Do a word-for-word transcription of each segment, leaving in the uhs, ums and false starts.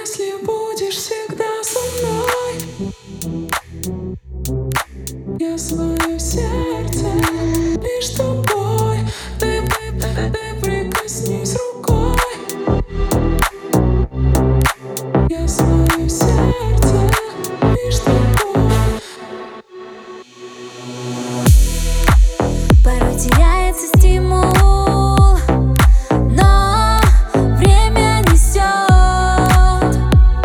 Если будешь всегда со мной, я свое сердце лишь тобой. Ты, ты, ты, ты прикоснись рукой. Я свое сердце лишь тобой. Порой теряется стимул, но время несет.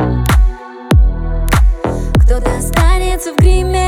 Кто-то останется в гриме,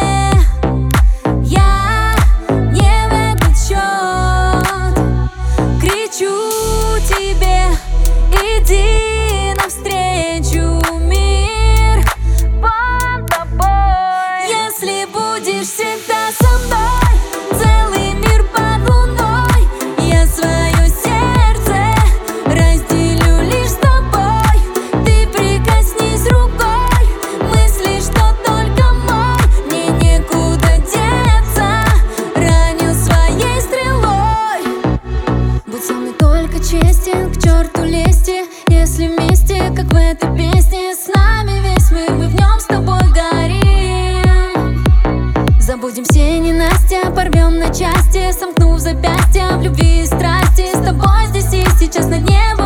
я не в этот счет. Кричу тебе, иди навстречу, мир под тобой. Если будешь всегда со мной, целый мир под луной, я свое сердце разделю лишь с тобой. Ты прикоснись рукой, мысли, что только мой. Мне некуда деться, ранил своей стрелой. Будь со мной только честен, к черту лезьте. Если вместе, как в этой песне, с нами весь мир, мы в нем с тобой горим. Забудем все ненастья, порвем на части, сомкнув запястья в любви и страсти. С тобой здесь и сейчас на небо